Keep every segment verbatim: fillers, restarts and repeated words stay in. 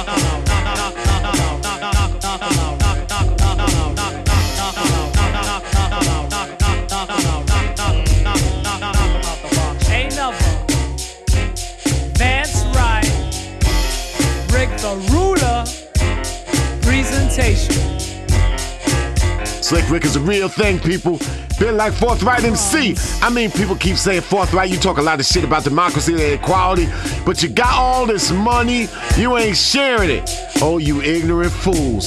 Ain't never. Vance Wright, Rick the Ruler, presentation. Slick Rick is a real thing, people. Been like Forthright M C. I mean, people keep saying Forthright, you talk a lot of shit about democracy and equality, but you got all this money, you ain't sharing it. Oh, you ignorant fools.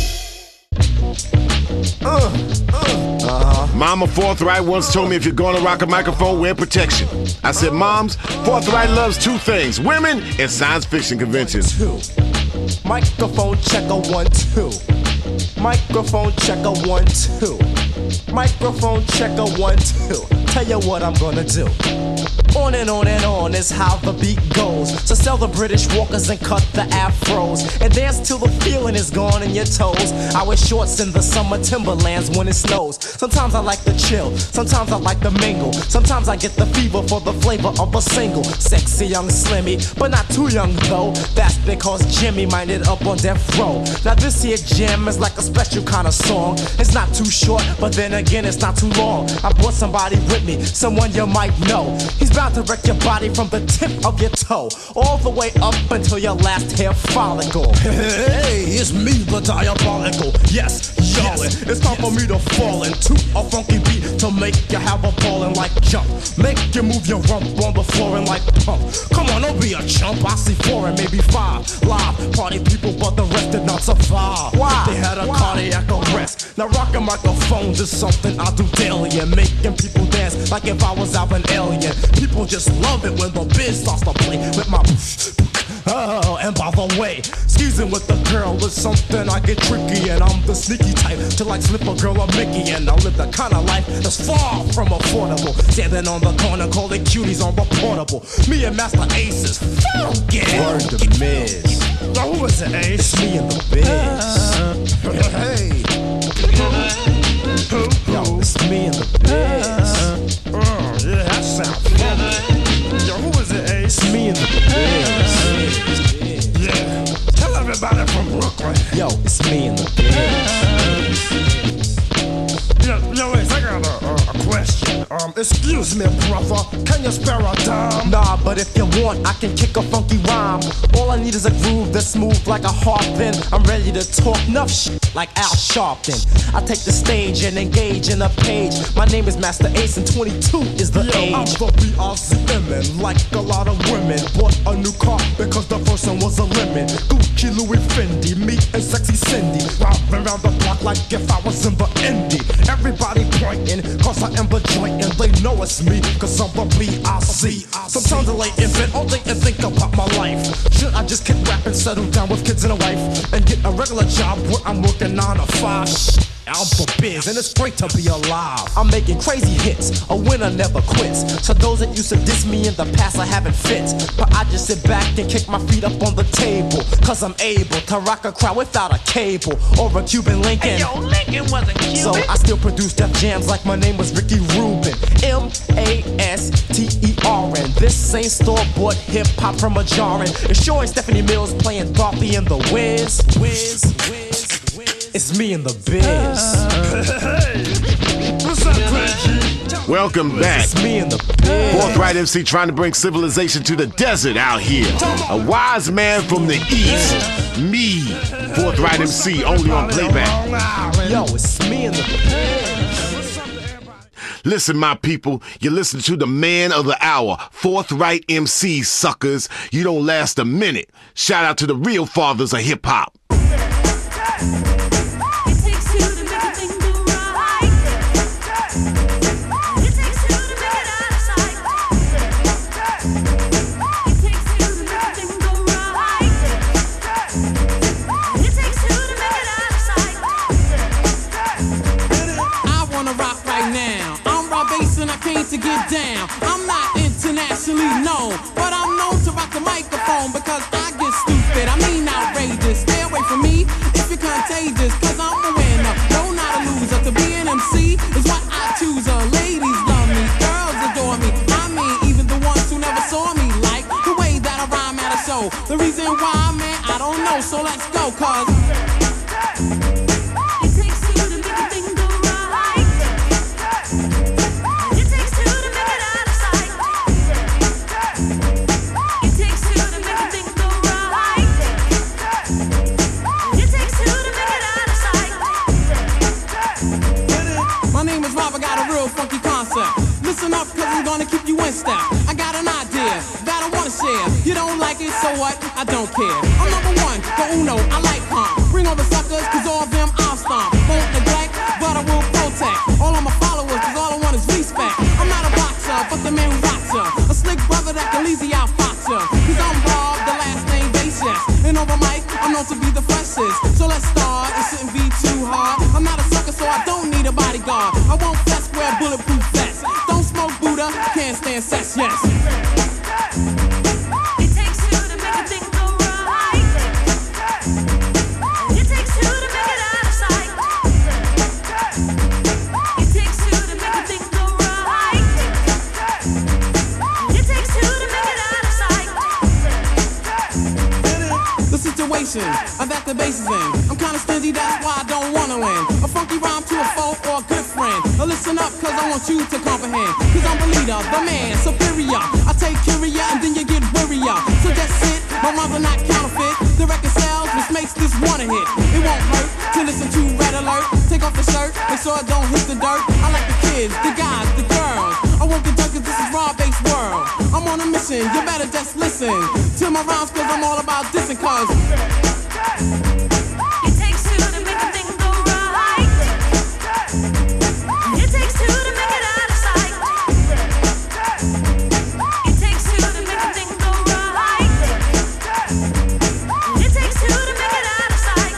Uh, uh, uh-huh. Mama Forthright once told me if you're gonna rock a microphone, wear protection. I said, Moms, Forthright loves two things, women and science fiction conventions. Two. Microphone checker one, two. Microphone checker one, two. Microphone checker one, two. Tell you what I'm gonna do. On and on and on is how the beat goes. So sell the British walkers and cut the afros, and dance till the feeling is gone in your toes. I wear shorts in the summer timberlands when it snows. Sometimes I like the chill, sometimes I like the mingle. Sometimes I get the fever for the flavor of a single. Sexy young Slimmy, but not too young though. That's because Jimmy minded up on death row. Now this here jam is like a special kind of song. It's not too short, but then again it's not too long. I brought somebody with me, someone you might know. He's bound to wreck your body from the tip of your toe all the way up until your last hair follicle. Hey, it's me, the diabolical. Yes, yawning. It's time for me to fall into a funky beat to make you have a ballin' like jump. Make you move your rump on the floor and like pump. Come on, don't be a chump. I see four and maybe five live party people, but the rest did not survive. Why? They had a Why? cardiac arrest. Now rocking microphones is something I do daily, and making people dance like if I was out an alien. People just love it when the biz starts to play with my. Oh, and by the way, skeezing with the girl is something I get tricky, and I'm the sneaky type to like slip a girl a Mickey, and I live the kind of life that's far from affordable. Standing on the corner, calling cuties on the portable. Me and Master Ace is funky. Word to Miz. Now who is it, Ace? It's me and the biz. Hey. Yo, it's me and the biz. Oh, yeah, that sounds funky. Yo, who is it, Ace? It's me and the biz. Yeah, tell everybody from Brooklyn. Yo, it's me and the biz. Yo, yo, Ace, I got a, a, a question. Um, excuse me, brother, can you spare a dime? Nah, but if you want, I can kick a funky rhyme. All I need is a groove that's smooth like a harp. Then I'm ready to talk enough shit like Al Sharpton. I take the stage and engage in a page. My name is Master Ace and twenty-two is the Yo, age. I'm the B R Z M N, like a lot of women. Bought a new car because the first one was a lemon. Gucci, Louis, Fendi, me and Sexy Cindy. Round around the block like if I was in the indie. Everybody pointing, cause I am the joint and they know it's me, cause I'm the B I C. Sometimes I lay in bed all day and think about my life. Should I just kick rap and settle down with kids and a wife and get a regular job where I'm working nine to five? I'm for biz and it's great to be alive. I'm making crazy hits, a winner never quits. So those that used to diss me in the past I haven't fit, but I just sit back and kick my feet up on the table, cause I'm able to rock a crowd without a cable or a Cuban Lincoln. Hey, yo, Lincoln wasn't Cuban. So I still produce Def Jams like my name was Ricky Rubin. M A S T E R N. This ain't store-bought hip-hop from a jarring. It's sure ain't Stephanie Mills playing Dorothy in the Wiz. Wiz, Wiz, Wiz. It's me and the biz. What's up, Reggie? Welcome back. It's me and the biz. Forthright M C trying to bring civilization to the desert out here. A wise man from the east. Me, Forthright M C, only on playback. Yo, it's me and the biz. Listen, my people, you listen to the man of the hour, Forthright M C, suckers. You don't last a minute. Shout out to the real fathers of hip hop. To get down, I'm not internationally known, but I'm known to rock the microphone because I get stupid, I mean outrageous. Stay away from me if you're contagious, cause I'm a winner, no, not a loser. To be an M C is what I choose. Uh, ladies love me, girls adore me, I mean even the ones who never saw me, like the way that I rhyme at a show. The reason why, man, I don't know, so let's go, cause listen up, cause I'm gonna keep you in step. I got an idea that I wanna share. You don't like it, so what? I don't care. I'm number one, the uno, I like pump. Bring over suckers, cause all of them I'll stomp. Won't neglect, but I will protect all of my followers, cause all I want is respect. I'm not a boxer, but the man who rocks her. A slick brother that can easy out fox her. Cause I'm Bob, the last name Basis. And over mic, I'm known to be the freshest. So let's start, it shouldn't be too hard. I'm not a sucker, so I don't need a bodyguard. I won't flex, wear bulletproof vest. Don't smoke Buddha, can't stand sex, yes. It takes two to make a thing go right. It takes two to make it out of sight. It takes two to make a thing go right. It takes two to make it out of sight. The situation that the bass is in, I'm kinda stingy, that's why I don't wanna win. A funky rhyme to a foe or a good friend. A listen up, cause I want you to comprehend. Cause I'm the leader, the man, superior. I take carrier and then you get wearier. So just sit, my rhymes are not counterfeit. The record sells, which makes this one a hit. It won't hurt to listen to Red Alert. Take off the shirt, make sure it don't hit the dirt. I like the kids, the guys, the girls. I won't get done cause this is raw-based world. I'm on a mission, you better just listen to my rhymes cause I'm all about dissing cause it takes two to make a thing go right. It takes two to make it out of sight. It takes two to make a thing go right. It takes two to make it out of sight.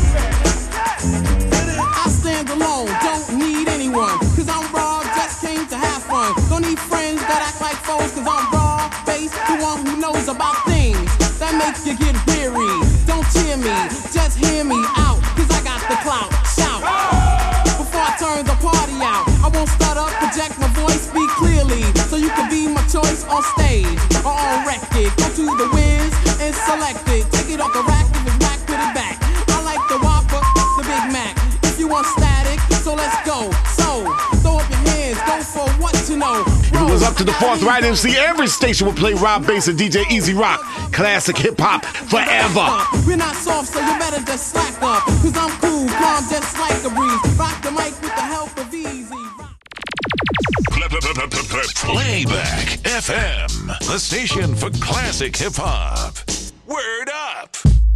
I stand alone, don't need anyone. Cause I'm raw, just came to have fun. Don't need friends that act like foes. Cause I'm raw, based, the one who knows about things that make you get weary. Don't cheer me, just hear me out. Cause I got the clout, shout. Before I turn the party out, I won't stutter, project my voice, speak clearly. So you can be my choice on stage or on record. Go to the Wiz and select it. Take it off the rack, if it's whack, put it back. I like the Whopper, the Big Mac. If you want static, so let's go. So, throw up your hands, go for what you know. If it was up to the Forthright M C, every station would play Rob Bass and D J Easy Rock. Classic hip-hop forever. We're not soft, so you better just slack up. Cause I'm cool, calm, just like a breeze. Rock the mic with the help of Easy. Playback F M, the station for classic hip-hop. Word up!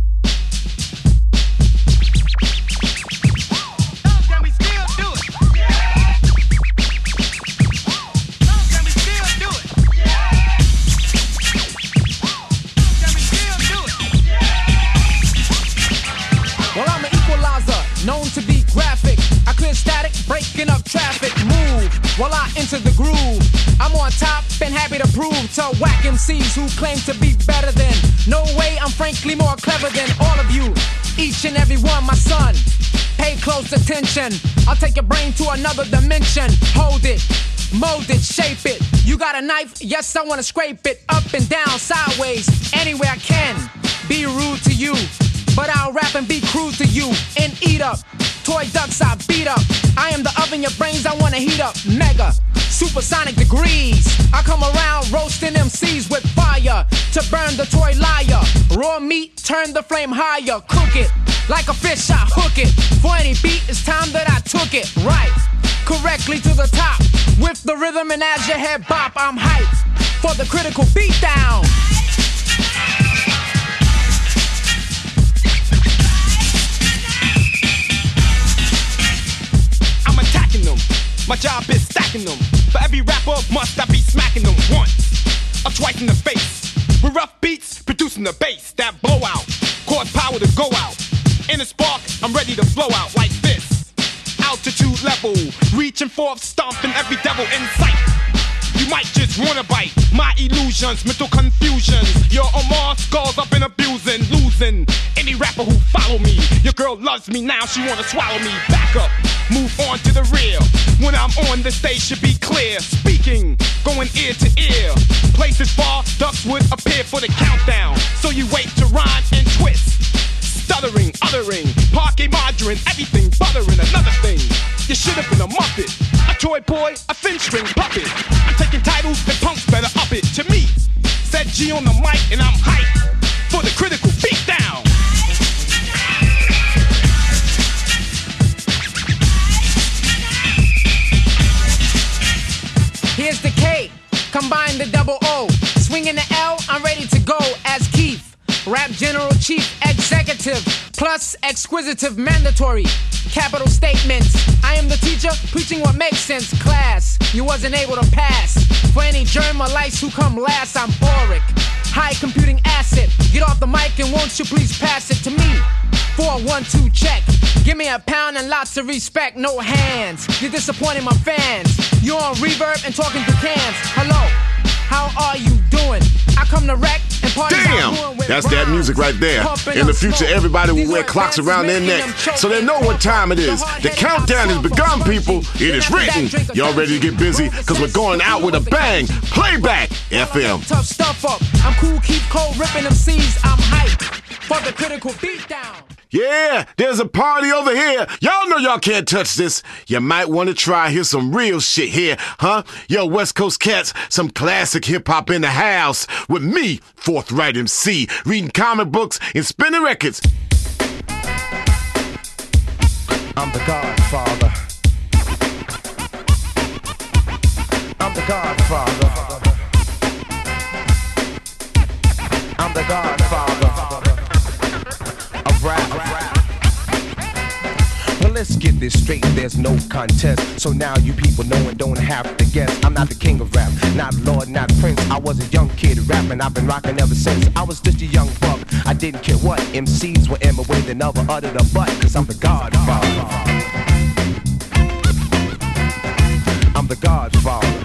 Known to be graphic, I clear static, breaking up traffic. Move while I enter the groove. I'm on top and happy to prove to whack M Cs who claim to be better than. No way, I'm frankly more clever than all of you. Each and every one, my son. Pay close attention. I'll take your brain to another dimension. Hold it, mold it, shape it. You got a knife? Yes, I wanna scrape it up and down, sideways, anywhere I can. Be rude to you, but I'll rap and be crude to you and eat up. Toy ducks I beat up. I am the oven your brains I wanna heat up. Mega, supersonic degrees. I come around roasting M Cs with fire to burn the toy liar. Raw meat, turn the flame higher. Cook it like a fish, I hook it. For any beat, it's time that I took it right correctly to the top. With the rhythm and as your head bop, I'm hyped for the critical beatdown. My job is stacking them. For every rapper must I be smacking them once or twice in the face. With rough beats, producing the bass that blow out, cause power to go out. In a spark, I'm ready to blow out like this. Altitude level, reaching forth, stomping every devil in sight. You might just wanna bite my illusions, mental confusions. Your Omar skulls up and abusing, losing any rapper who follow me. Your girl loves me now, she wanna swallow me. Back up, move on to the rear. When I'm on, the stage should be clear. Speaking, going ear to ear. Places far, ducks would appear for the countdown. So you wait to rhyme and twist. Stuttering, uttering, parquet margarine, everything buttering. Another thing, you should have been a muppet, a toy boy, a thin string puppet. I'm taking titles and punks better up it. To me, said G on the mic and I'm hyped for the critical beatdown. Here's the K, combine the double O. Swinging the L, I'm ready to go as Keith. Rap General Chief Executive, plus exquisitive mandatory. Capital statements. I am the teacher, preaching what makes sense. Class, you wasn't able to pass. For any germ or lice who come last, I'm Auric. High computing asset. Get off the mic and won't you please pass it to me? Four, one, two, check. Give me a pound and lots of respect, no hands. You're disappointing my fans. You're on reverb and talking through cans. Hello, how are you doing? I come to wreck and party. Damn, that's that music right there. In the future, everybody will wear clocks around their neck so they know what time it is. The countdown has begun, people. It is written. Y'all ready to get busy? Because we're going out with a bang. Playback F M. Tough stuff up. I'm cool, keep cold, ripping them C's. I'm hyped for the critical beatdown. Yeah, there's a party over here. Y'all know y'all can't touch this. You might want to try. Here's some real shit here, huh? Yo, West Coast cats, some classic hip-hop in the house. With me, Forthright M C, reading comic books and spinning records. I'm the Godfather. I'm the Godfather. I'm the Godfather of rap. Well, let's get this straight, there's no contest. So now you people know and don't have to guess. I'm not the king of rap, not Lord, not Prince. I was a young kid rapping, I've been rocking ever since. I was just a young buck, I didn't care what M Cs were in my way, they never uttered a butt. Cause I'm the Godfather. I'm the Godfather.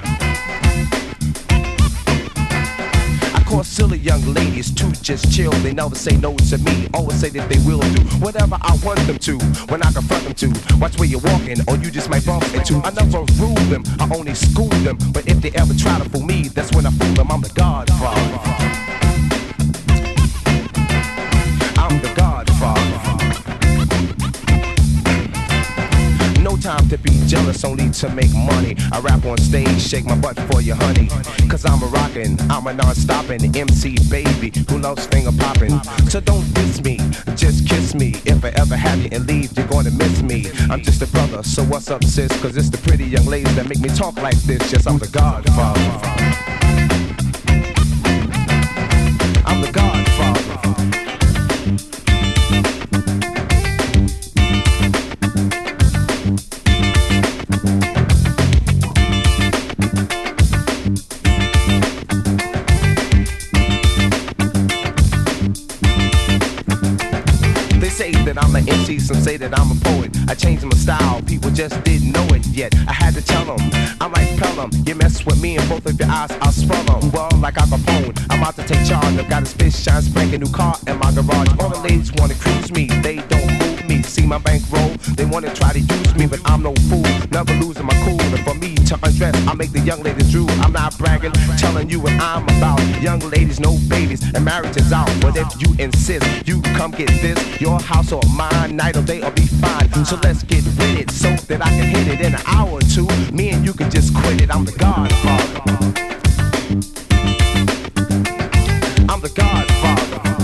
Cause silly young ladies to just chill. They never say no to me, always say that they will do whatever I want them to, when I confront them to. Watch where you're walking, or you just might bump into. I never rule them, I only school them. But if they ever try to fool me, that's when I fool them. I'm the Godfather. I'm the Godfather. No time to be jealous, only to make money. I rap on stage, shake my butt for you, honey. Cause I'm a rockin', I'm a non-stoppin' M C baby who loves finger poppin'. So don't diss me, just kiss me. If I ever have you and leave, you're gonna miss me. I'm just a brother, so what's up, sis? Cause it's the pretty young ladies that make me talk like this. Yes, I'm the Godfather. I'm the Godfather. I'm an M C, some say that I'm a poet. I changed my style, people just didn't know it yet. I had to tell them, I'm like Pelham. You mess with me and both of your eyes, I'll swell them. Well, like Al Capone, I'm about to take charge. I've got a spit shine, spanking new car in my garage. All the ladies wanna cruise me, they don't move me. See my bankroll, they wanna try to use me, but I'm no fool, never losing my cool. And for me to undress, I make the young ladies drool. I'm not bragging, telling you what I'm about. Young ladies, no babies, and marriage is out. But if you insist, you come get this. Your house or mine, night or day, or be fine. So let's get with it, so that I can hit it in an hour or two. Me and you can just quit it. I'm the Godfather. I'm the Godfather.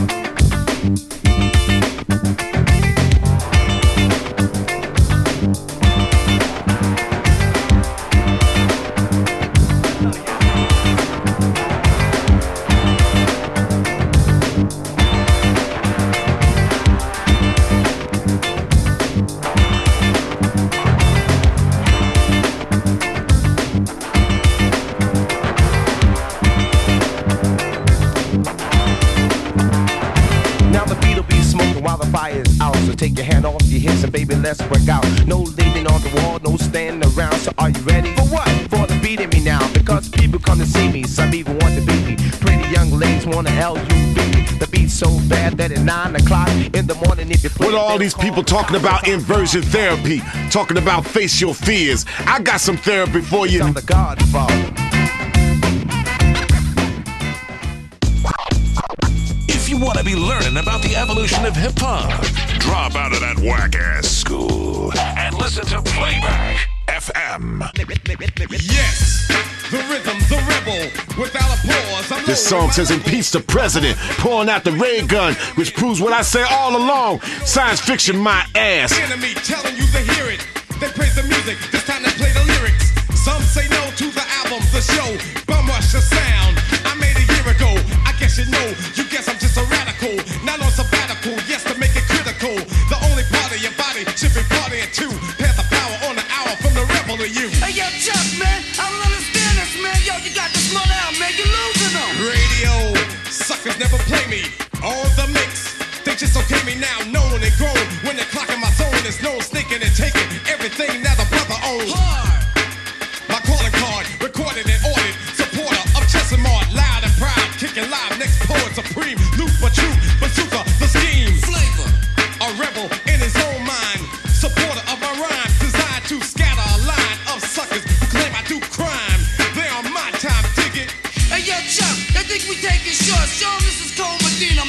Take your hand off your hips and baby, let's work out. No leaning on the wall, no standing around. So are you ready? For what? For the beating me now. Because people come to see me, some even want to beat me. Pretty young ladies want to L U B. The beat's so bad that at nine o'clock in the morning if you play. What are all these people talking about inversion therapy? Talking about face your fears. I got some therapy for you. I'm the Godfather. If you want to be learning about the evolution of hip-hop, drop out of that whack-ass school and listen to Playback F M. Yes, the rhythm's a rebel without a pause. I'm This song says impeach the president, pouring out the ray gun, which proves what I say all along. Science fiction, my ass. The enemy telling you to hear it. They praise the music, this time they play the lyrics. Some say no to the album, the show, bum rush the sound. I made a year ago, I guess you know. You guess I'm just a radical, not on sabbatical. Yes, to make it critical. The only part of your body should be partying too. Pass the power on the hour from the rebel to you. Hey, yo, Chuck, man, I don't understand this, man. Yo, you got this money out, man. You're losing them. Radio, suckers never play me. On the mix, they just okay me now. Known and grown, when they're clocking my zone, there's no sneaking and taking everything that the brother owns. Hard. My calling card, recorded and ordered. Supporter of Chesimard, loud and proud. Kicking live, next poet supreme. Loop for truth, bazooka, the scheme. Flavor. A rebel in his own mind. Supporter of my rhymes, designed to scatter a line of suckers who claim I do crime. They on my time, dig it. Hey, yo, Chuck, they think we taking short. Show them this is Cole Medina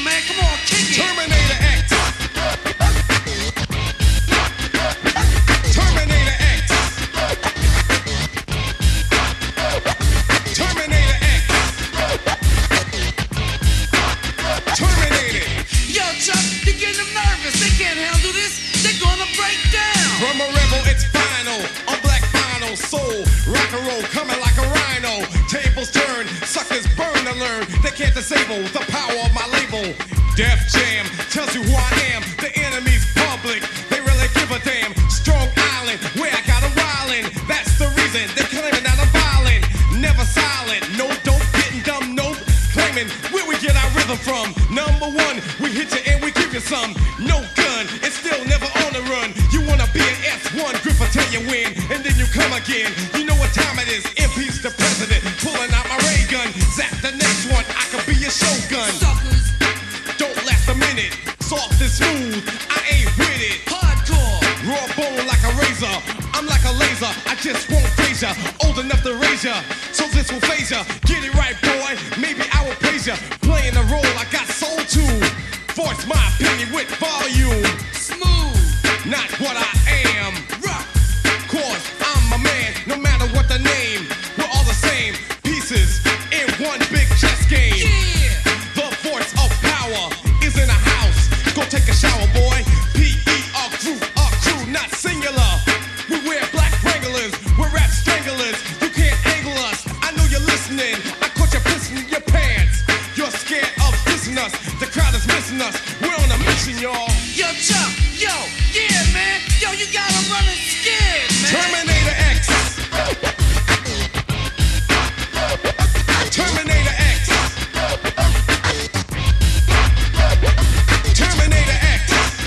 turn. Suckers burn to learn. They can't disable the power of my label. Def Jam tells you who I am. The enemy's public. They really give a damn. Strong Island, where I got 'em wildin'. That's the reason they're claiming that I'm violent. Never silent, no dope, getting dumb, nope. Claiming where we get our rhythm from. Number one, we hit you and we give you some. No gun, it's still never on the run. You wanna be an S one, grip will tell you when, and then you come again. You know what time it is, impeach the president. Pulling out my ray gun, zap the next one, I could be your shogun. Suckers, don't last a minute, soft and smooth, I ain't with it. Hardcore, raw bone like a razor, I'm like a laser, I just won't phase ya. Old enough to raise ya, so this will phase ya. Get it right, boy, maybe I will praise ya. Playing a role I got soul to, voice my opinion with volume. Smooth, not what I am. Rock, cause I'm a man, no matter what the name. We're all the same, pieces in one big chess game. Yeah. The voice of power is in a house. Go take a shower, boy. P E R crew, our crew, not singular. We wear black Wranglers, we're rap stranglers. You can't angle us, I know you're listening. I caught you pissing in your pants. You're scared of dissing us, the crowd is missing us. We're on a mission, y'all. Yo, Chuck, yo, yeah, man. Yo, you got 'em running scared, man. Terminator X. Terminator X. Terminator X.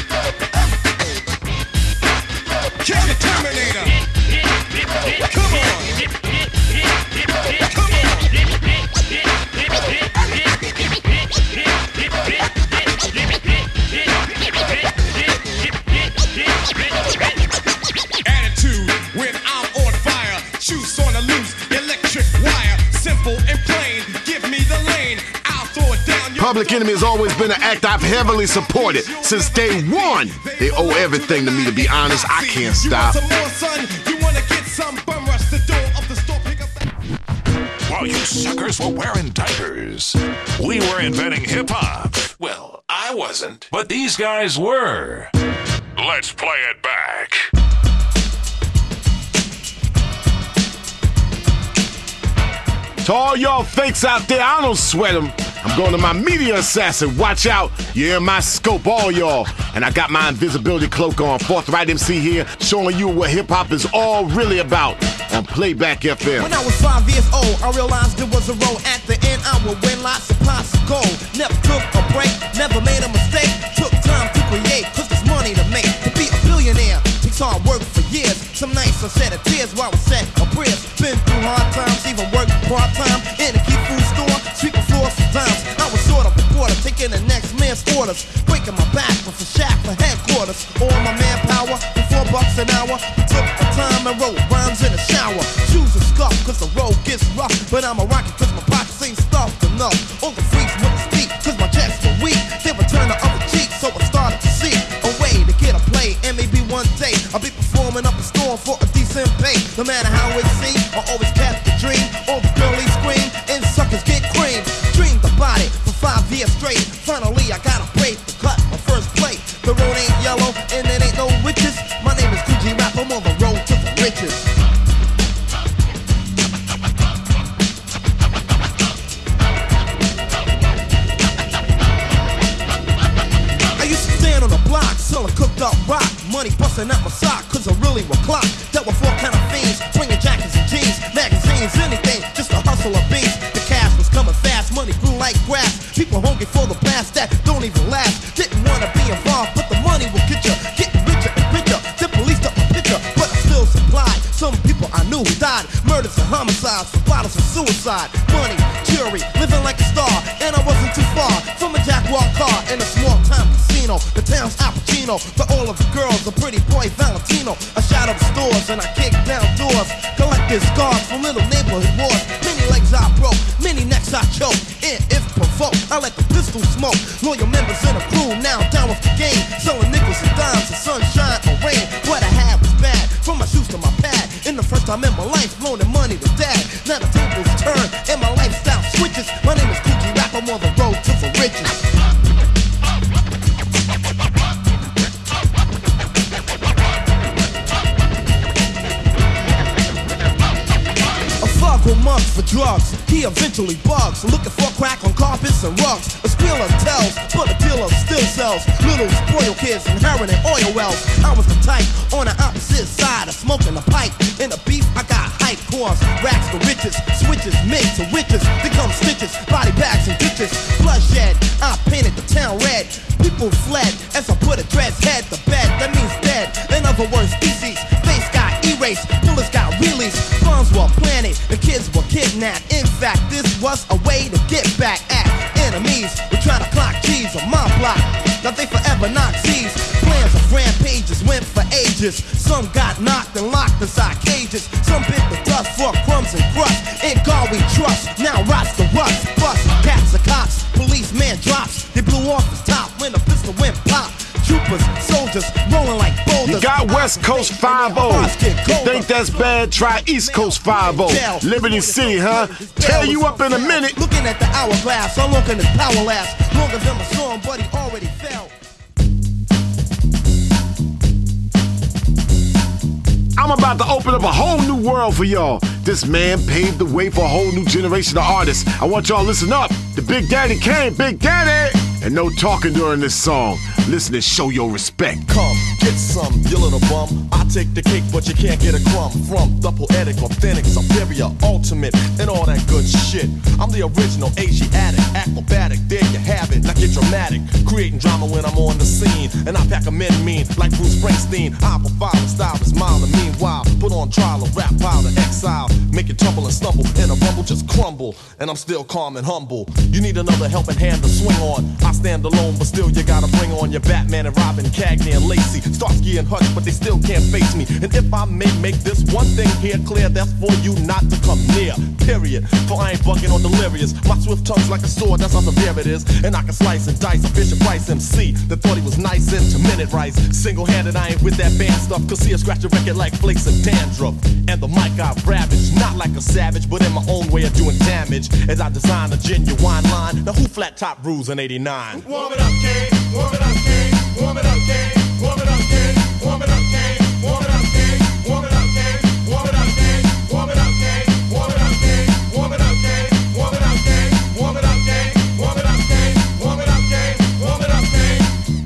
Kill the Terminator. Come on. Come on. Attitude when I'm on fire. Juice on the loose, electric wire. Simple and plain, give me the lane. I'll throw it down your Public Enemy has always been an act I've heavily supported since day one. They owe everything to me, to be honest. I can't stop. You want some more, son? You wanna get some? Bum rush the door of the store, pick up that. While you suckers were wearing diapers, we were inventing hip-hop. Well, I wasn't, but these guys were. Let's play it back. To all y'all fakes out there, I don't sweat them. I'm going to my media assassin. Watch out. You're in my scope, all y'all. And I got my invisibility cloak on. Forthright M C here, showing you what hip-hop is all really about on Playback F M. When I was five years old, I realized there was a road. At the end, I would win lots of pots of gold. Never took a break, never made a mistake. Took time to create, cause there's money to make. To be a billionaire takes hard work for years. Some nights I shed a tears while I set a prayers. Been through hard times, even worked part-time in a key food store, sweeping floors for times. I was sort of a quarter, taking the next man's orders, breaking my back with a shack for headquarters. All my manpower for four bucks an hour. Took the time and wrote rhymes in the shower. Shoes are scuffed cause the road gets rough, but I'm a rocket cause my pockets ain't stuffed enough. All the freaks wouldn't speak cause my checks were weak. They would turn the other cheek, so I started to see a way to get a play. And maybe one day I'll be performing up a storm for a decent pay. No matter how it seems, I always kept the dream. All the girlies scream and suckers get creamed. Dreamed about it for five years straight. Finally I got a break to cut my first plate. The road ain't yellow and it ain't no witches. My name is Gucci Rap, I'm on the road to the riches. I used to stand on the block, selling cooked up rock. Money busting out my sock, cause I really was clocked. Dealt with four kind of fiends, bringing jackets and jeans, magazines, anything, just to hustle a beat. The cash was coming fast, money grew like grass. People hungry for the blast that don't even last. Didn't wanna be involved, but the money will get you. Getting richer and richer, the police took my picture, but I still supplied. Some people I knew who died, murders and homicides, for bottles of suicide. Money, jury, living like a star, and I wasn't too far from a Jaguar car in a small town casino. The town's Al Pacino, but all of the girls a pretty boy Valentino. I shot up stores and I kicked down doors, collected scars from little neighborhood wars. Many legs I broke, many necks I choked, and if provoked, I let the pistol smoke. Loyal members in a crew now down with the game, selling nickels and dimes and sunshine or rain. What I had was bad, from my shoes to my pad. In the first time in my life, loaning money to dad. Now the tables turn and my lifestyle switches. My name is Gucci Rap, I'm on the road to the riches. A thug who months for drugs, he eventually mentally bugs, looking for crack on carpets and rugs. A squealer tells, but a dealer still sells little spoiled kids inheriting oil wells. I was the type on the opposite side of smoking a pipe. In the beef, I got hype cores, racks for riches, switches made to witches, become stitches, body bags and ditches, bloodshed. I painted the town red. People fled as I put a dread's head to bed. That means dead. In other words, species. Face got erased, bullets got released, bombs were planted, the kids were kidnapped. In fact, this was a way to get back at enemies. We're trying to clock G's on my block. Now they forever knock Z's. Plans of rampages went for ages. Some got knocked and locked inside cages. Some bit the dust for crumbs and crust. In God we trust, now rots the rust. Bust, cats are cops, policeman drops. They blew off his top when the pistol went pop. Troopers, soldiers, rolling like boulders. You got West Coast five oh. You think that's bad? Try East Coast five oh. Liberty City, huh? Tear you up in a minute. Looking at the hourglass, how long can this power last? Longer than my song, but he already fell. I'm about to open up a whole new world for y'all. This man paved the way for a whole new generation of artists. I want y'all to listen up. The Big Daddy came, Big Daddy! And no talking during this song. Listen and show your respect. Come, get some, you little bum. I take the cake, but you can't get a crumb. From the poetic, authentic, superior, ultimate, and all that good shit. I'm the original Asiatic, acrobatic, there you have it. Now get dramatic, creating drama when I'm on the scene. And I pack a men mean, like Bruce Springsteen. I provide a style is mild and meanwhile. Put on trial, a rap pile to exile. Make it tumble and stumble, in a rumble just crumble. And I'm still calm and humble. You need another helping hand to swing on. I stand alone, but still you gotta bring on your Batman and Robin, Cagney and Lacey, Starsky and Hutch, but they still can't face me. And if I may make this one thing here clear, that's for you not to come near, period. For I ain't bugging or delirious. My swift tongue's like a sword, that's how severe it is. And I can slice and dice a Fisher Price M C that thought he was nice into minute rice. Single-handed, I ain't with that band stuff, cause see I scratch a record like flakes of dandruff. And the mic I ravage, not like a savage, but in my own way of doing damage. As I design a genuine line. Now who flat top rules in eighty-nine? Warm it up, King. Warm it up, King. Warm it up, King. Warm it up, King. Warm it up, King. Warm it up, King. Warm it up, King. Warm it up, King. Warm it up, King. Warm it up, King. Warm it up, King. Warm it up, King. Warm it up, King. Warm it up, King. Warm it up, King. Warm it up, King.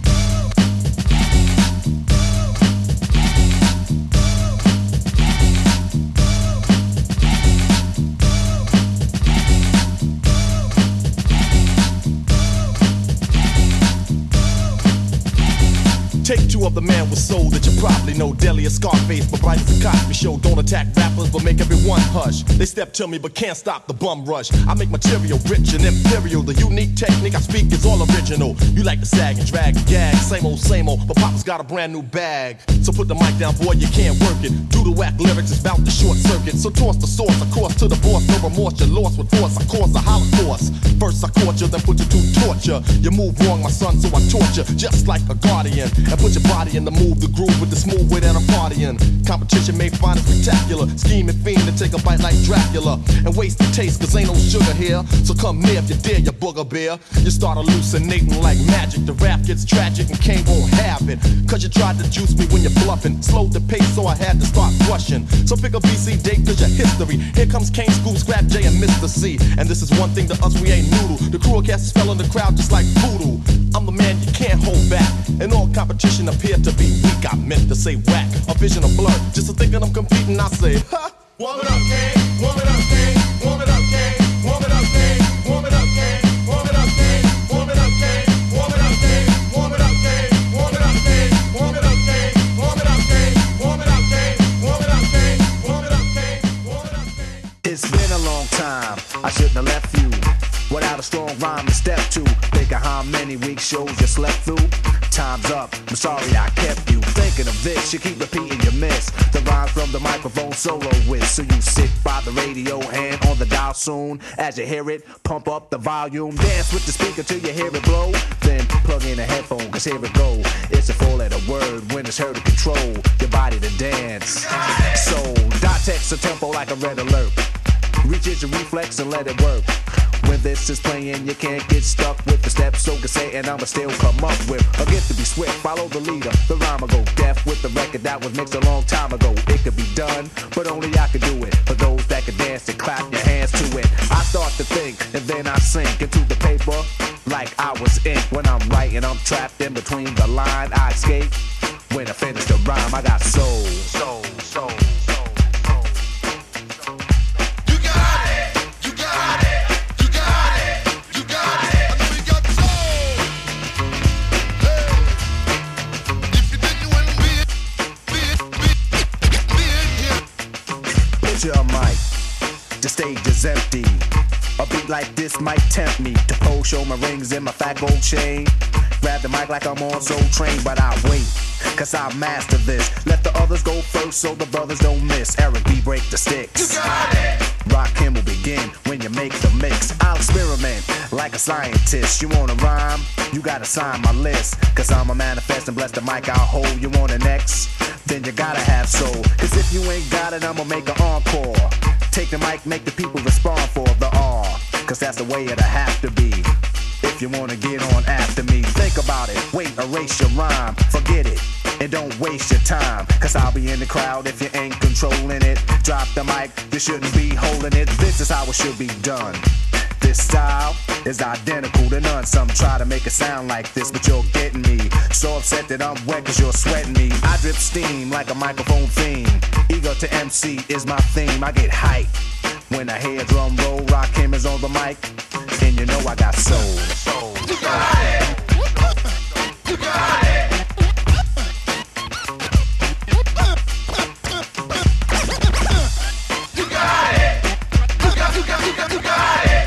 Take two of the man with soul that you probably know. Deli or Scarface, but bright as a Cosby Show. Don't attack rappers, but make everyone hush. They step to me, but can't stop the bum rush. I make material rich and imperial. The unique technique I speak is all original. You like to sag and drag and gag, same old, same old. But Papa's got a brand new bag. So put the mic down, boy, you can't work it. Do the whack lyrics, it's bout to short circuit. So toss the source, of course, to the boss. No remorse, you're lost with force. I cause a holocaust. First I caught you, then put you to torture. You move wrong, my son, so I torture. Just like a guardian. And put your body in the move, the groove with the smooth way that I'm partying. Competition may find it spectacular. Scheming fiend to take a bite like Dracula. And waste the taste, cause ain't no sugar here. So come near if you dare, you booger bear. You start hallucinating like magic. The rap gets tragic and Kane won't have it. Cause you tried to juice me when you're bluffing. Slowed the pace, so I had to start rushing. So pick a B C date, cause your history. Here comes Kane, Scoop, Scrap J, and Mister C. And this is one thing to us, we ain't noodle. The crew cast fell in the crowd just like voodoo. I'm the man you can't hold back. And all competition appeared to be weak. I meant to say whack, a vision of blur. Just to thinking I'm competing, I say, ha! Warm it up, King. Warm it up, King. Warm it up, King. Warm it up, King. Warm it up, King. Warm it up, King. Warm it up, King. Warm it up, King. Warm it up, King. Warm it up, King. Warm it up, King. Warm it up, King. Warm it up, King. Warm it up, King. Warm it up, King. Warm it up, King. It's been a long time. I shouldn't have left you without a strong rhyme to step to. Think of how many weak shows you slept through. Time's up, I'm sorry I kept you thinking of this. You keep repeating your miss the rhymes from the microphone solo with. So you sit by the radio, hand on the dial soon. As you hear it, pump up the volume. Dance with the speaker till you hear it blow. Then plug in a headphone, cause here it go. It's a four letter word when it's heard to control your body to dance. So dot text a tempo like a red alert. Reach your reflex and let it work. When this is playing, you can't get stuck with the steps so cassette, and I'ma still come up with a gift to be swift. Follow the leader, the rhyme go deaf with the record that was mixed a long time ago. It could be done, but only I could do it. For those that can dance and clap your hands to it. I start to think, and then I sink into the paper like I was ink. When I'm writing, I'm trapped in between the line. I escape when I finish the rhyme. I got soul, soul, soul. Your mic, the stage is empty. A beat like this might tempt me to pose, show my rings and my fat gold chain. Grab the mic like I'm on Soul Train, but I wait, cause I master this. Let the others go first so the brothers don't miss. Eric B, break the sticks. You got it. Rakim will begin when you make the mix. I'll experiment like a scientist. You wanna rhyme? You gotta sign my list. Cause I'm a manifest and bless the mic I'll hold. You want an X? Then you gotta have soul. Cause if you ain't got it, I'ma make an encore. Take the mic, make the people respond for the R. Cause that's the way it'll have to be. If you wanna get on after me, think about it. Wait, erase your rhyme, forget it. And don't waste your time. Cause I'll be in the crowd if you ain't controlling it. Drop the mic, you shouldn't be holding it. This is how it should be done. This style is identical to none. Some try to make it sound like this, but you're getting me so upset that I'm wet cause you're sweating me. I drip steam like a microphone theme. Ego to M C is my theme. I get hype when I hear drum roll. Rakim is on the mic, and you know I got soul. Soul. You got it. You got it. You got it. You got, you got, you got, you got it.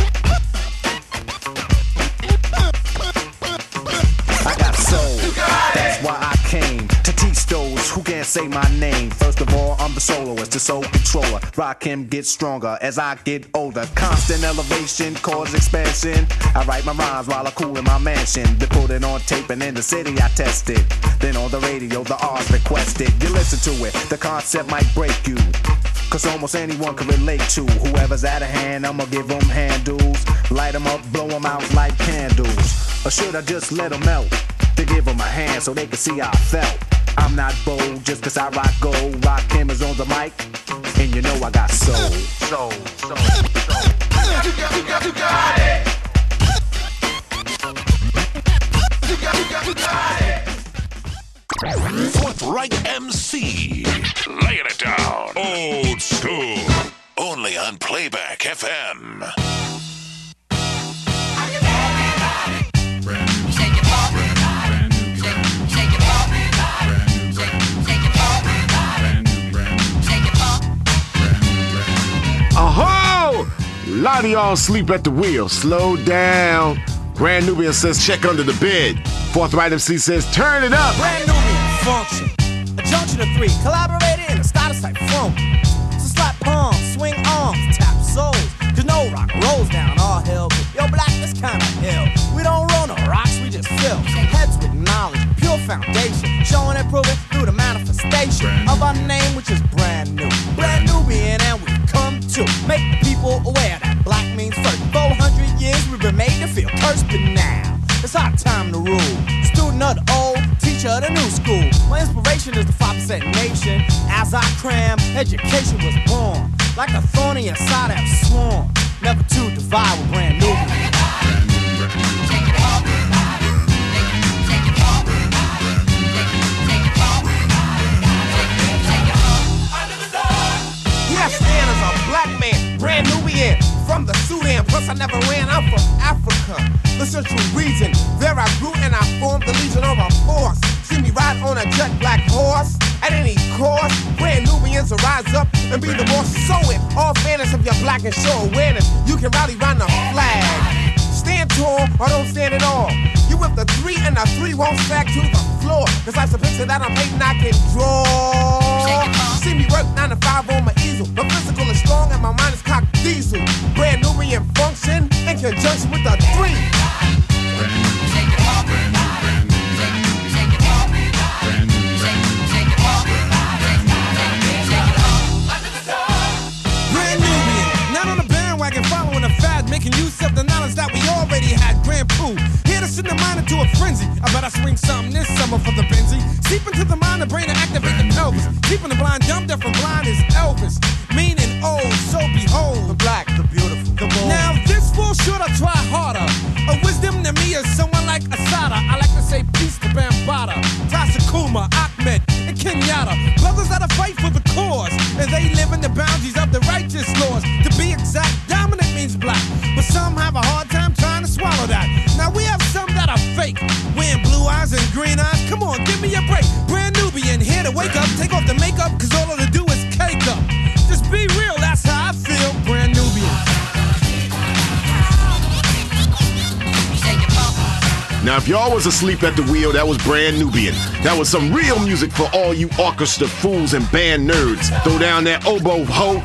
I got soul. That's why I came to teach those who can't say my name. First of all, I'm the soloist, the soul controller. Rakim gets stronger as I get older. Constant elevation, cause expansion. I write my rhymes while I cool in my mansion. They put it on tape and in the city I test it. Then on the radio, the R's requested. You listen to it, the concept might break you. Cause almost anyone can relate to whoever's out of hand. I'ma give them handles, light them up, blow them out like candles. Or should I just let them melt? To give them a hand so they can see how I felt. I'm not bold just cause I rock gold. Rakim is on the mic, and you know I got soul. Soul, soul, soul. You got, you got, you got it. You got, you got, you got it. Forthright M C, laying it down. Old school. Only on Playback F M. Aho! A lot of y'all sleep at the wheel. Slow down. Brand Nubian says check under the bed. Forthright M C says turn it up. Brand Nubian function. A junction of three collaborated in a status type funk. So slap palms, swing arms, tap souls. Cause no rock rolls down all hell. Yo, black, this kind of hell. We don't roll no rocks, we just fill heads with knowledge, pure foundation. Showing and proving through the manifestation of our name, which is brand new. Brand Nubian, and we come to make people aware that black means first. four hundred years we've been made to feel cursed, but now it's our time to rule. Student of the old, teacher of the new school. My inspiration is the five percent nation. As I cram, education was born. Like a thorn in your side I've sworn. Never to divide with Brand Nubian. I stand as a black man, Brand Nubian, from the Sudan. Plus I never ran, I'm from Africa, the central region. There I grew and I formed the Legion of a Force. See me ride on a jet black horse at any cost. Brand Nubians will rise up and be the boss. So it all fairness of your black and show awareness. You can rally round the flag. Stand tall or don't stand at all. You with the three and the three won't sag to the floor. Cause that's a picture that I'm hating I can draw. See me work nine to five on my easel. My physical is strong and my mind is cocked diesel. Brand Nubian function in conjunction with the three. Brand Nubian, not on the bandwagon following the fad, making use a frenzy. I bet I swing something this summer for the Benzie. Seep into the mind, the brain, and activate the pelvis. Keeping the blind dumb, deaf, and blind is Elvis. Meaning old, so behold. The black, the beautiful, the bold. Now this fool should I try harder. A wisdom to me is someone like Asada. I like to say peace to Bambaataa, Tasha Kuma, Ahmed, and Kenyatta. Brothers that fight for the cause, and they live in the boundaries of the righteous laws. To be exact, dominant means black, but some have a hard time trying to swallow that. Now we have some that are fake, wearing blue eyes and green eyes. Come on, give me a break. Brand Nubian here to wake up, take off the makeup, cause all of to do is cake up. Just be real, that's how I feel. Brand Nubian. Now, if y'all was asleep at the wheel, that was Brand Nubian. That was some real music for all you orchestra fools and band nerds. Throw down that oboe, ho.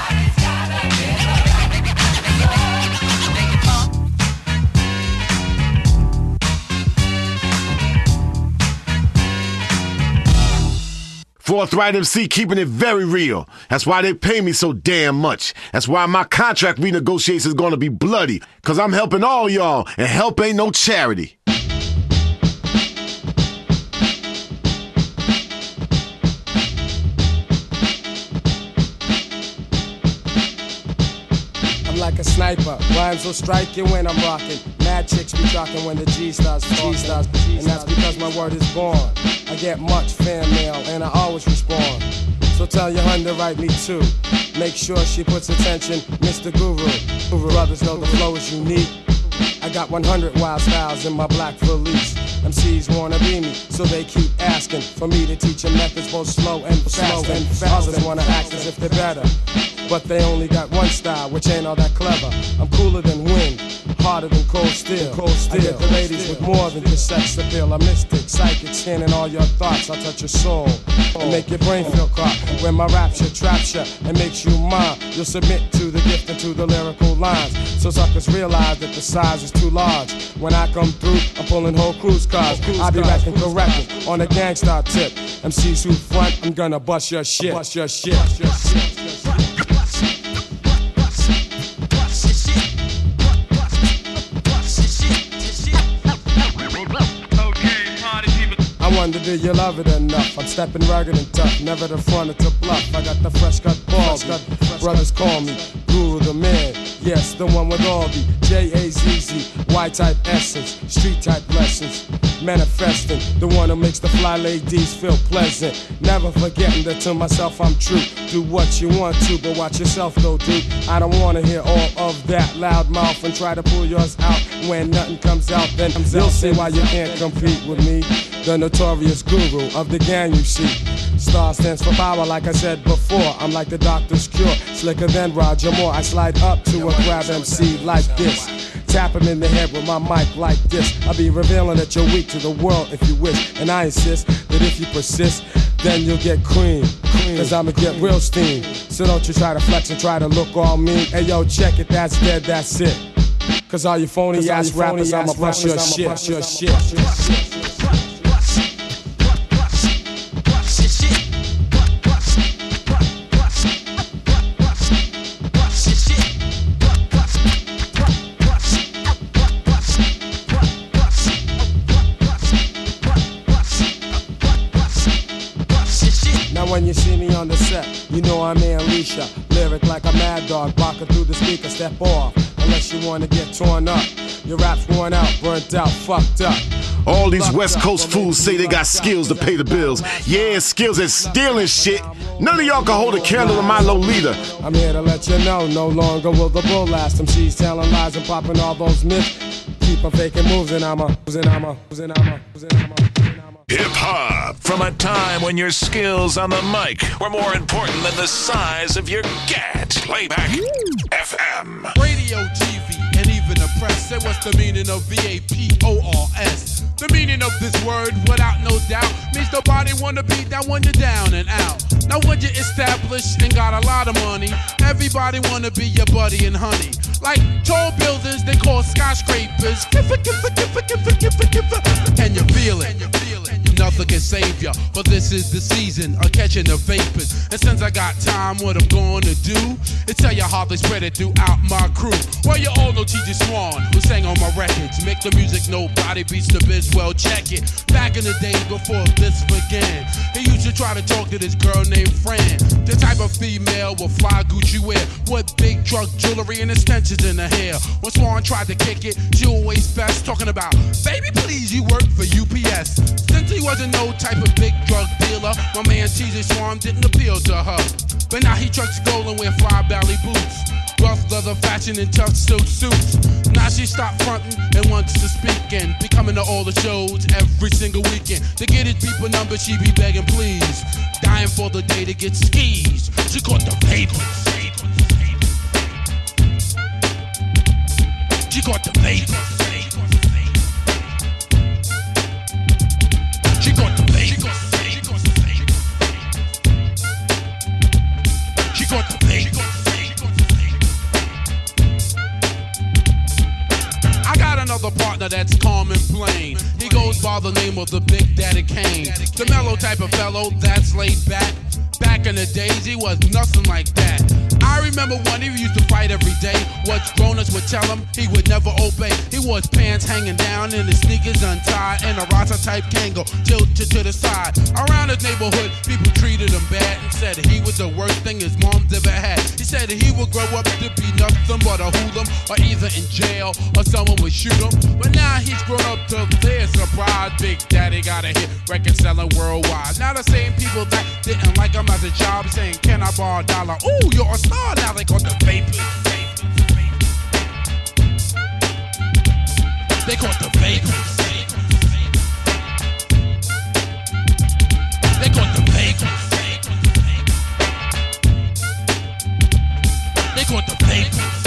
Forthright M C keeping it very real. That's why they pay me so damn much. That's why my contract renegotiation is gonna be bloody. Cause I'm helping all y'all, and help ain't no charity. Like a sniper, rhymes will strike you when I'm rocking. Mad chicks be talking when the G starts talking. And that's because my word is born. I get much fan mail and I always respond. So tell your hun to write me too. Make sure she puts attention, Mister Guru. Guru brothers know the flow is unique. I got one hundred wild styles in my black valise. M Cs wanna be me, so they keep asking for me to teach them methods both slow and fast. And fast. Others wanna act as if they're better, but they only got one style, which ain't all that clever. I'm cooler than wind, harder than cold steel. Cold steel. I get the ladies with more than just sex appeal. I'm mystic, psychic, scanning all your thoughts. I touch your soul and make your brain feel caught. When my rapture traps you and makes you mine, you'll submit to the gift and to the lyrical lines. So suckers realize that the size is too large. When I come through, I'm pulling whole cruise cars. I'll be back and correcting on a gangsta tip. M Cs who front, I'm gonna bust your shit. Bust your shit. Bust your shit. I wonder, do you love it enough? I'm stepping rugged and tough, never the front or to bluff. I got the fresh cut balls, got brothers call me Guru the man. Yes, the one with all the J A Z Z, Y-type essence, street-type lessons. Manifesting, the one who makes the fly ladies feel pleasant. Never forgetting that to myself I'm true. Do what you want to, but watch yourself though, dude. I don't wanna hear all of that loud mouth and try to pull yours out. When nothing comes out, then you'll see why you can't compete with me. The notorious guru of the gang, you see. Star stands for power, like I said before. I'm like the doctor's cure, slicker than Roger Moore. I slide up to a grab M C like this. Tap him in the head with my mic like this. I'll be revealing that you're weak to the world if you wish. And I insist that if you persist, then you'll get cream. Cause I'ma get real steam. So don't you try to flex and try to look all mean. Hey yo, check it, that's dead, that's it. Cause all you phony ass rappers, I'ma brush your shit. Brush your shit. When you see me on the set, you know I'm Alicia. Lyric like a mad dog, barking through the speaker, step off. Unless you wanna get torn up. Your rap's worn out, burnt out, fucked up. All these West Coast fools say they got skills to pay the bills. Yeah, skills at stealing shit. None of y'all can hold a candle to my Lolita. I'm here to let you know, no longer will the bull last. M Cs telling lies and popping all those myths. Keep on faking moves and I'm a, and I'm a, and I'm a, and I'm a. Hip-hop, from a time when your skills on the mic were more important than the size of your gat. Playback F M. Radio, T V, and even the press say what's the meaning of V A P O R S. The meaning of this word, without no doubt, means nobody wanna be down when you're down and out. Now when you're established and got a lot of money, everybody wanna be your buddy and honey. Like tall buildings they call skyscrapers. Kiffa, kiffa, kiffa, kiffa, kiffa, kiffa. And you feel it. Nothing brother can save ya. But this is the season of catching the vapors. And since I got time, what I'm gonna do is tell you how they spread it throughout my crew. Well, you all know T J Swan, who sang on my records. Make the music, nobody beats the biz, well, check it. Back in the days before this began, he used to try to talk to this girl named Fran. The type of female with fly Gucci wear, with big truck jewelry and extensions in her hair. When Swan tried to kick it, she always fast, talking about, baby, please, you work for U P S. Since he wasn't no type of big drug dealer, my man T J Swan didn't appeal to her. But now he trucks gold and wear fly belly boots, rough leather fashion and tough silk suits. Now she stopped fronting and wants to speak and be coming to all the shows every single weekend. To get his people number, she be begging please, dying for the day to get skis. She caught the vapors. She caught the vapors. She caught the vapors. She caught the vapors. I got another partner that's calm and plain. He goes by the name of the Big Daddy Kane. The mellow type of fellow that's laid back. Back in the days, he was nothing like that. I remember when he used to fight every day. What grown-ups would tell him, he would never obey. He wore his pants hanging down and his sneakers untied, and a Rasta-type Kango tilted to the side. Around his neighborhood, people treated him bad and said he was the worst thing his mom's ever had. He said he would grow up to be nothing but a hoodlum, or either in jail or someone would shoot him. But now he's grown up to their surprise. Big Daddy got a hit record selling worldwide. Now the same people that didn't like him as a job saying, can I borrow a dollar? Ooh, you're a star. Now they caught the vapors. They caught the vapors. They caught the vapors. They caught the vapors.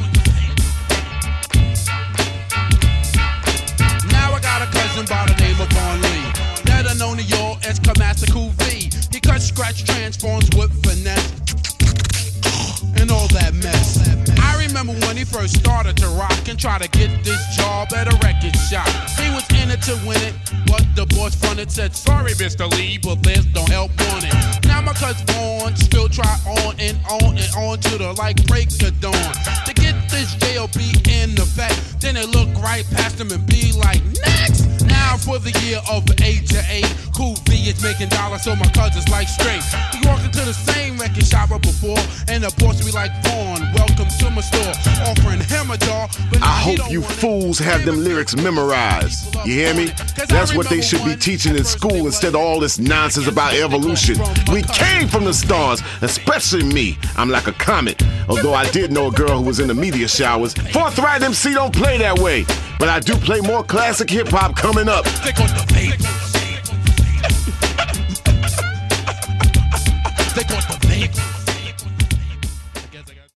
Now I got a cousin by the name of Von Lee, better known to y'all as Kamasa Cool V. He cuts, scratch, transforms with finesse, and all that mess. I remember when he first started to rock and try to get this job at a record shop. He was in it to win it, but the boss fronted said, sorry, Mister Lee, but there's no help on it. Now my cousin Vaughn still try on and on and on to the like break of dawn to get this J O B in effect. Then they look right past him and be like, next! Now for the year of eight to eight, Cool V is making dollars, so my cousin's like straight. He walked into the same record shop up before, and the boss be like, Vaughn, welcome to my store, offering him a jar. But I hope you fools have them lyrics memorized. You hear me? That's what they should be teaching in school instead of all this nonsense about evolution. We came from the stars, especially me. I'm like a comet. Although I did know a girl who was in the media showers. Forthright M C don't play that way. But I do play more classic hip-hop coming up. They got the vapors.